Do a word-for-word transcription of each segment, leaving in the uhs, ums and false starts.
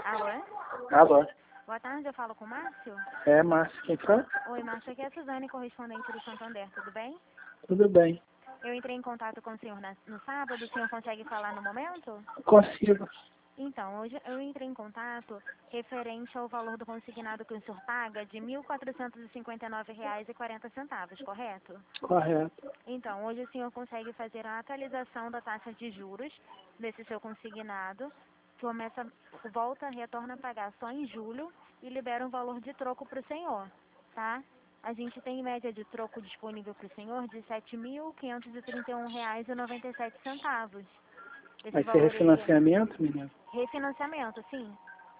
Alô? Alô? Boa tarde, eu falo com o Márcio? É, Márcio, quem fala? Oi, Márcio, aqui é a Suzane, correspondente do Santander, tudo bem? Tudo bem. Eu entrei em contato com o senhor na- no sábado, o senhor consegue falar no momento? Consigo. Então, hoje eu entrei em contato referente ao valor do consignado que o senhor paga de mil quatrocentos e cinquenta e nove reais e quarenta centavos, correto? Correto. Então, hoje o senhor consegue fazer a atualização da taxa de juros desse seu consignado, começa, volta, retorna a pagar só em julho e libera um valor de troco para o senhor, tá? A gente tem média de troco disponível para o senhor de sete mil quinhentos e trinta e um reais e noventa e sete centavos. Esse Vai ser valor ele é refinanciamento, menino? refinanciamento, sim.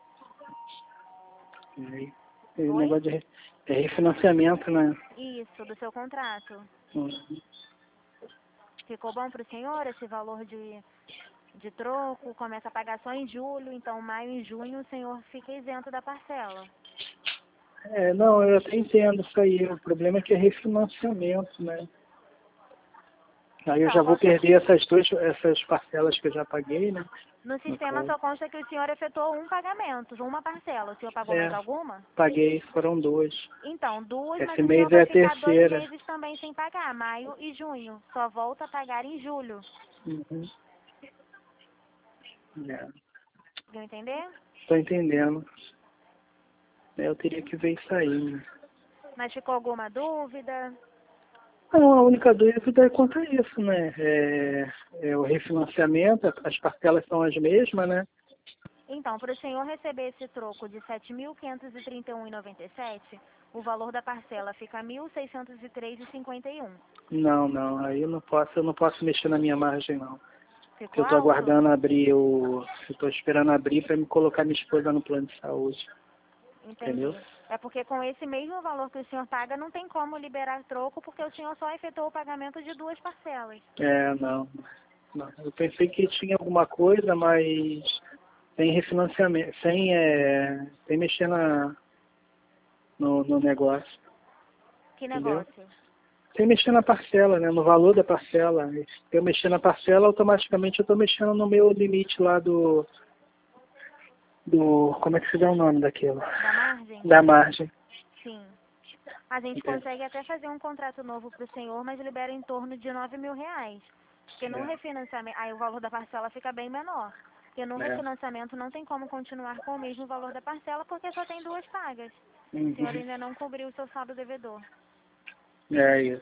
E aí? E o Oi? negócio de re- é refinanciamento, né? Isso, do seu contrato. Hum. Ficou bom para o senhor esse valor de, de troco? Começa a pagar só em julho, então maio e junho o senhor fica isento da parcela. É, não, eu até entendo isso aí. O problema é que é refinanciamento, né? Aí eu Então, já vou qualquer... perder essas duas, essas parcelas que eu já paguei, né? no No sistema caso. só consta que o senhor efetuou um pagamento, uma parcela. O senhor pagou mais É, alguma? paguei, foram duas. Então, duas, mas Esse o senhor mês é vai a ficar dois terceira. meses também sem pagar, maio e junho. Só volta a pagar em julho. Uhum. É, Deu a entender? tô entendendo. Eu teria que ver isso aí, né? Mas ficou alguma dúvida? Não, a única dúvida é quanto a isso, né? É, é o refinanciamento, as parcelas são as mesmas, né? Então, para o senhor receber esse troco de sete mil quinhentos e trinta e um reais e noventa e sete centavos, o valor da parcela fica mil seiscentos e três reais e cinquenta e um centavos. Não, não, aí eu não posso, eu não posso mexer na minha margem, não. Porque Ficou eu tô alto? aguardando abrir o. Eu tô esperando abrir para me colocar minha esposa no plano de saúde. Entendeu? Entendi. É porque com esse mesmo valor que o senhor paga, não tem como liberar troco, porque o senhor só efetuou o pagamento de duas parcelas. É, não. não. Eu pensei que tinha alguma coisa, mas sem refinanciamento, sem, é, sem mexer na, no, no negócio. Que Entendeu? negócio? Sem mexer na parcela, né? No valor da parcela. Se eu mexer na parcela, automaticamente eu estou mexendo no meu limite lá do, do. Como é que se dá o nome daquilo? Da margem? Da margem. Sim. A gente Entendeu? consegue até fazer um contrato novo para o senhor, mas libera em torno de nove mil reais. Porque no É, refinanciamento, aí o valor da parcela fica bem menor. Porque no é. refinanciamento não tem como continuar com o mesmo valor da parcela, porque só tem duas pagas. O senhor Uhum. ainda não cobriu o seu saldo devedor. É isso.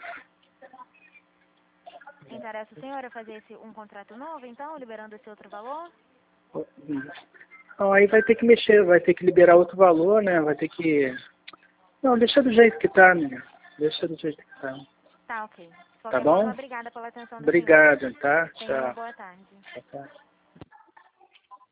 Interessa o senhor a fazer esse, um contrato novo, então, liberando esse outro valor? Então, aí vai ter que mexer, vai ter que liberar outro valor, né? Vai ter que. Não, deixa do jeito que tá, menina. Deixa do jeito que tá. Tá, ok. De Tá qualquer forma, bom? obrigada pela atenção do senhor. Obrigado, tá? Tenha uma Tchau. boa tarde. Tchau, tchau.